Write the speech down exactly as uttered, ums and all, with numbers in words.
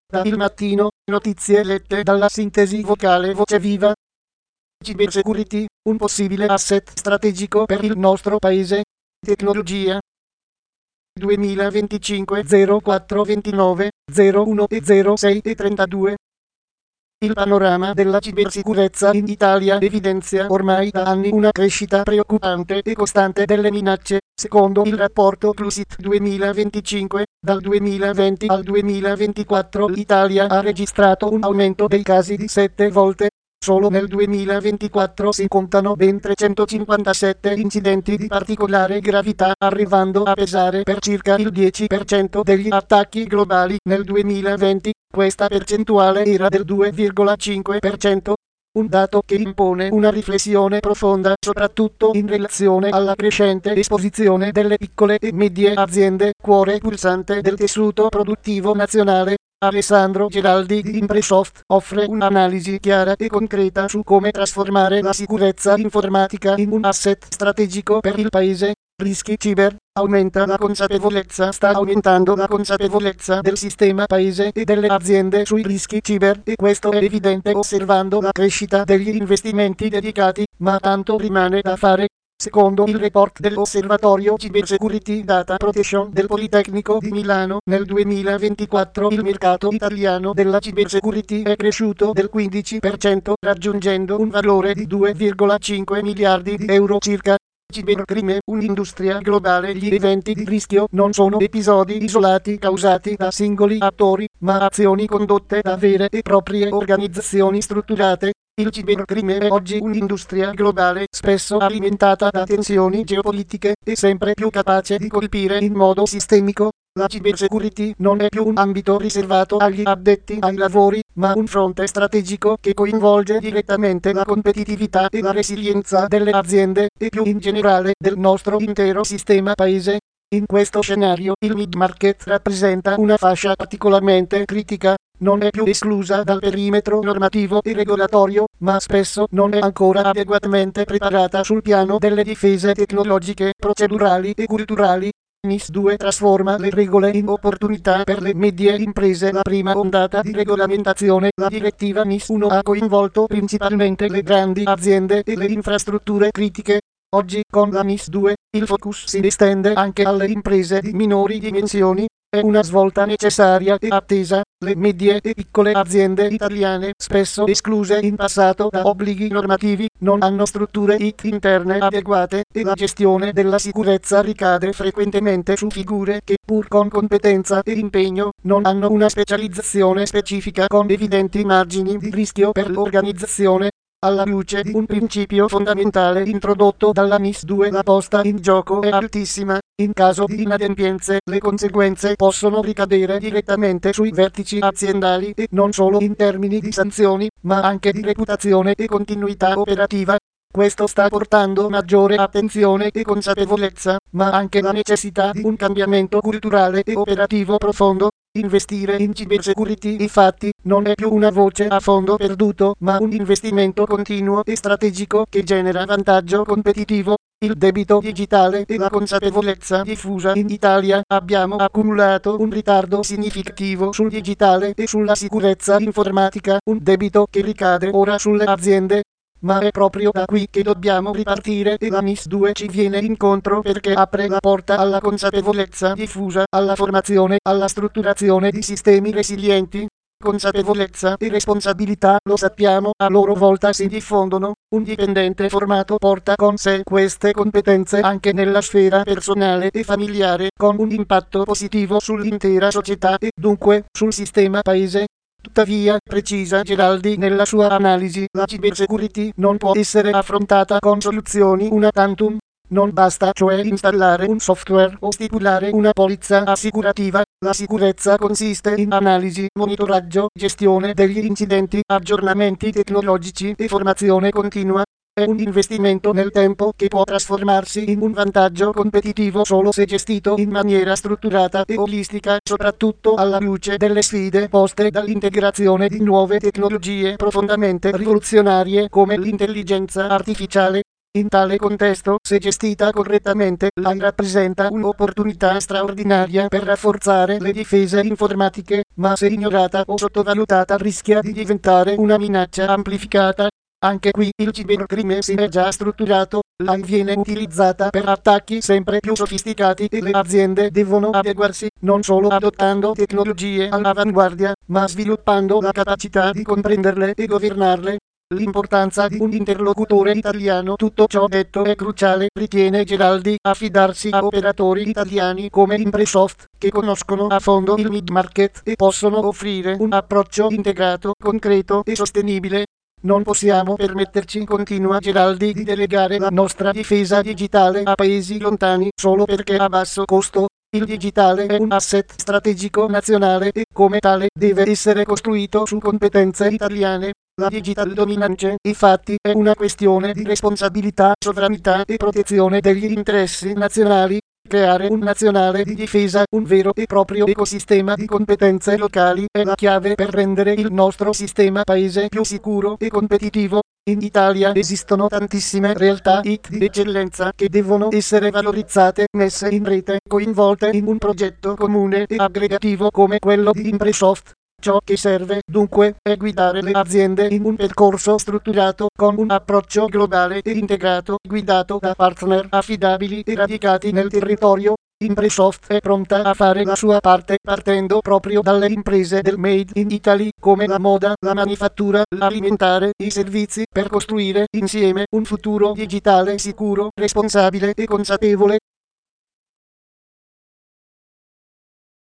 Da Il Mattino, notizie lette dalla sintesi vocale Voce Viva. Cybersecurity, un possibile asset strategico per il nostro paese. Tecnologia. duemilaventicinque zero quattro ventinove zero uno e zero sei e trentadue. Il panorama della cibersicurezza in Italia evidenzia ormai da anni una crescita preoccupante e costante delle minacce, secondo il rapporto Plusit duemilaventicinque. Dal duemilaventi al duemilaventiquattro l'Italia ha registrato un aumento dei casi di sette volte. Solo nel duemilaventiquattro si contano ben trecentocinquantasette incidenti di particolare gravità, arrivando a pesare per circa il dieci per cento degli attacchi globali. Nel duemilaventi, questa percentuale era del due virgola cinque per cento. Un dato che impone una riflessione profonda, soprattutto in relazione alla crescente esposizione delle piccole e medie aziende, cuore pulsante del tessuto produttivo nazionale. Alessandro Geraldi di Impresoft offre un'analisi chiara e concreta su come trasformare la sicurezza informatica in un asset strategico per il paese. Rischi ciber. Aumenta la consapevolezza, sta aumentando la consapevolezza del sistema paese e delle aziende sui rischi ciber, e questo è evidente osservando la crescita degli investimenti dedicati, ma tanto rimane da fare. Secondo il report dell'Osservatorio Cybersecurity Data Protection del Politecnico di Milano, nel duemilaventiquattro il mercato italiano della cybersecurity è cresciuto del quindici per cento, raggiungendo un valore di due virgola cinque miliardi di euro circa. Cibercrime, un'industria globale. Gli eventi di rischio non sono episodi isolati causati da singoli attori, ma azioni condotte da vere e proprie organizzazioni strutturate. Il cibercrime è oggi un'industria globale, spesso alimentata da tensioni geopolitiche e sempre più capace di colpire in modo sistemico. La cybersecurity non è più un ambito riservato agli addetti ai lavori, ma un fronte strategico che coinvolge direttamente la competitività e la resilienza delle aziende, e più in generale del nostro intero sistema paese. In questo scenario, il mid-market rappresenta una fascia particolarmente critica. Non è più esclusa dal perimetro normativo e regolatorio, ma spesso non è ancora adeguatamente preparata sul piano delle difese tecnologiche, procedurali e culturali. NIS due trasforma le regole in opportunità per le medie imprese. La prima ondata di regolamentazione, la direttiva NIS uno, ha coinvolto principalmente le grandi aziende e le infrastrutture critiche. Oggi, con la NIS due, il focus si estende anche alle imprese di minori dimensioni. È una svolta necessaria e attesa. Le medie e piccole aziende italiane, spesso escluse in passato da obblighi normativi, non hanno strutture I T interne adeguate, e la gestione della sicurezza ricade frequentemente su figure che, pur con competenza e impegno, non hanno una specializzazione specifica, con evidenti margini di rischio per l'organizzazione. Alla luce di un principio fondamentale introdotto dalla NIS due, la posta in gioco è altissima. In caso di inadempienze, le conseguenze possono ricadere direttamente sui vertici aziendali, e non solo in termini di sanzioni, ma anche di reputazione e continuità operativa. Questo sta portando maggiore attenzione e consapevolezza, ma anche la necessità di un cambiamento culturale e operativo profondo. Investire in cybersecurity, infatti, non è più una voce a fondo perduto, ma un investimento continuo e strategico che genera vantaggio competitivo. Il debito digitale e la consapevolezza diffusa in Italia. Abbiamo accumulato un ritardo significativo sul digitale e sulla sicurezza informatica, un debito che ricade ora sulle aziende. Ma è proprio da qui che dobbiamo ripartire, e la NIS due ci viene incontro perché apre la porta alla consapevolezza diffusa, alla formazione, alla strutturazione di sistemi resilienti. Consapevolezza e responsabilità, lo sappiamo, a loro volta si diffondono. Un dipendente formato porta con sé queste competenze anche nella sfera personale e familiare, con un impatto positivo sull'intera società e dunque sul sistema paese. Tuttavia, precisa Geraldi nella sua analisi, la cybersecurity non può essere affrontata con soluzioni una tantum. Non basta cioè installare un software o stipulare una polizza assicurativa. La sicurezza consiste in analisi, monitoraggio, gestione degli incidenti, aggiornamenti tecnologici e formazione continua. È un investimento nel tempo che può trasformarsi in un vantaggio competitivo solo se gestito in maniera strutturata e olistica, soprattutto alla luce delle sfide poste dall'integrazione di nuove tecnologie profondamente rivoluzionarie come l'intelligenza artificiale. In tale contesto, se gestita correttamente, l'A I rappresenta un'opportunità straordinaria per rafforzare le difese informatiche, ma se ignorata o sottovalutata rischia di diventare una minaccia amplificata. Anche qui il cibercrimine si è già strutturato, l'A I viene utilizzata per attacchi sempre più sofisticati e le aziende devono adeguarsi, non solo adottando tecnologie all'avanguardia, ma sviluppando la capacità di comprenderle e governarle. L'importanza di un interlocutore italiano. Tutto ciò detto è cruciale, ritiene Geraldi, affidarsi a operatori italiani come Impresoft, che conoscono a fondo il mid-market e possono offrire un approccio integrato, concreto e sostenibile. Non possiamo permetterci, continua Geraldi, di delegare la nostra difesa digitale a paesi lontani solo perché a basso costo. Il digitale è un asset strategico nazionale e, come tale, deve essere costruito su competenze italiane. La digital dominance, infatti, è una questione di responsabilità, sovranità e protezione degli interessi nazionali. Creare un nazionale di difesa, un vero e proprio ecosistema di competenze locali, è la chiave per rendere il nostro sistema paese più sicuro e competitivo. In Italia esistono tantissime realtà I T di eccellenza che devono essere valorizzate, messe in rete, coinvolte in un progetto comune e aggregativo come quello di Impresoft. Ciò che serve, dunque, è guidare le aziende in un percorso strutturato con un approccio globale e integrato, guidato da partner affidabili e radicati nel territorio. Impresoft è pronta a fare la sua parte partendo proprio dalle imprese del Made in Italy, come la moda, la manifattura, l'alimentare, i servizi, per costruire insieme un futuro digitale sicuro, responsabile e consapevole.